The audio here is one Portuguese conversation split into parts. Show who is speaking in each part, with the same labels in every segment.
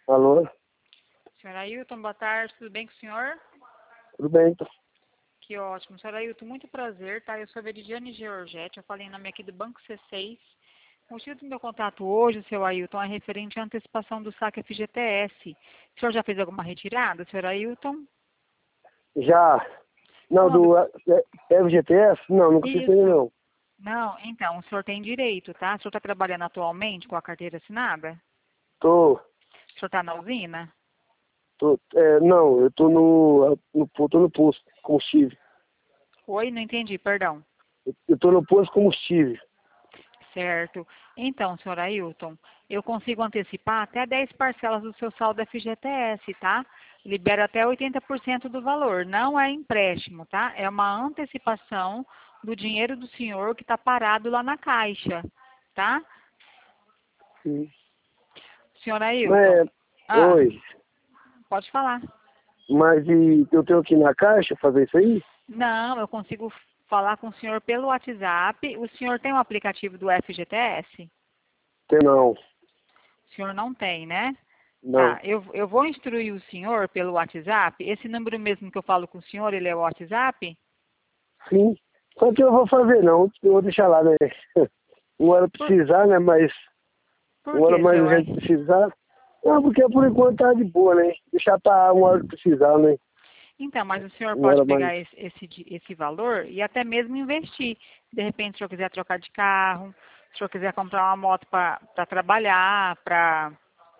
Speaker 1: Alô?
Speaker 2: Senhor Ailton, boa tarde, tudo bem com o senhor?
Speaker 1: Tudo bem, então?
Speaker 2: Que ótimo. Senhor Ailton, muito prazer, tá? Eu sou a Veridiane Georgette, eu falei em nome aqui do Banco C6. O motivo do meu contato hoje, seu Ailton, é referente à antecipação do saque FGTS. O senhor já fez alguma retirada, senhor Ailton?
Speaker 1: Já. Não,
Speaker 2: Quando?
Speaker 1: FGTS? Não, nunca fiz ainda
Speaker 2: Isso.
Speaker 1: não.
Speaker 2: Não, então, o senhor tem direito, tá? O senhor está trabalhando atualmente com a carteira assinada?
Speaker 1: Tô,
Speaker 2: O senhor está na usina?
Speaker 1: não, eu tô no posto de combustível.
Speaker 2: Oi, não entendi, perdão.
Speaker 1: Eu tô no posto de combustível.
Speaker 2: Certo. Então, senhor Ailton, eu consigo antecipar até 10 parcelas do seu saldo FGTS, tá? Libera até 80% do valor. Não é empréstimo, tá? É uma antecipação do dinheiro do senhor que está parado lá na caixa, tá?
Speaker 1: Sim.
Speaker 2: Senhor Ailton,
Speaker 1: Mas,
Speaker 2: ah,
Speaker 1: oi,
Speaker 2: pode falar.
Speaker 1: mas e eu tenho que ir na caixa fazer isso aí?
Speaker 2: Não, eu consigo falar com o senhor pelo WhatsApp. O senhor tem o aplicativo do FGTS?
Speaker 1: Tem não,
Speaker 2: O senhor não tem, né?
Speaker 1: não.
Speaker 2: Tá, eu vou instruir o senhor pelo WhatsApp. Esse número mesmo que eu falo com o senhor, ele é o WhatsApp?
Speaker 1: Sim. Só que eu vou fazer não, eu vou deixar lá, né? Uma hora
Speaker 2: Por,
Speaker 1: precisar, né? Mas
Speaker 2: por
Speaker 1: uma hora
Speaker 2: que,
Speaker 1: mais
Speaker 2: seu
Speaker 1: a
Speaker 2: Ai?
Speaker 1: gente precisar. Não, porque por enquanto tá de boa, né? Deixar pra uma hora que precisar, né?
Speaker 2: Então, mas o senhor
Speaker 1: Uma
Speaker 2: pode
Speaker 1: hora mais.
Speaker 2: pegar esse valor e até mesmo investir. De repente, se o senhor quiser trocar de carro, se o senhor quiser comprar uma moto para trabalhar, para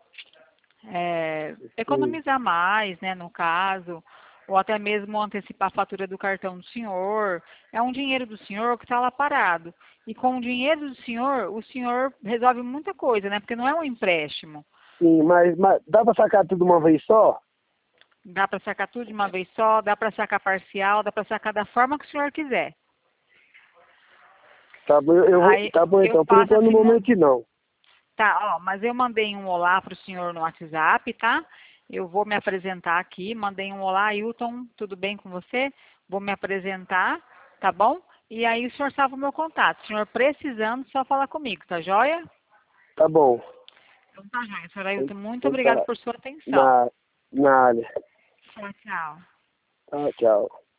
Speaker 1: Sim.
Speaker 2: economizar mais, né, no caso, ou até mesmo antecipar a fatura do cartão do senhor. É um dinheiro do senhor que está lá parado. E com o dinheiro do senhor, o senhor resolve muita coisa, né? Porque não é um empréstimo.
Speaker 1: Sim, mas dá pra sacar tudo uma vez só?
Speaker 2: Dá para sacar tudo de uma vez só, dá para sacar parcial, dá para sacar da forma que o senhor quiser.
Speaker 1: Tá bom,
Speaker 2: Aí
Speaker 1: tá bom
Speaker 2: eu
Speaker 1: então. Por
Speaker 2: passo
Speaker 1: enquanto, no
Speaker 2: assim,
Speaker 1: momento que não.
Speaker 2: tá, ó, mas eu mandei um olá para o senhor no WhatsApp, tá? Eu vou me apresentar aqui, mandei um olá, Hilton, tudo bem com você? Vou me apresentar, tá bom? E aí o senhor salva o meu contato. O senhor precisando, só falar comigo, tá joia?
Speaker 1: Tá bom.
Speaker 2: Então tá joia, senhor Ailton, muito
Speaker 1: Então
Speaker 2: obrigada
Speaker 1: tá.
Speaker 2: por sua atenção.
Speaker 1: Na área.
Speaker 2: Tchau, tchau.
Speaker 1: Tá, tchau.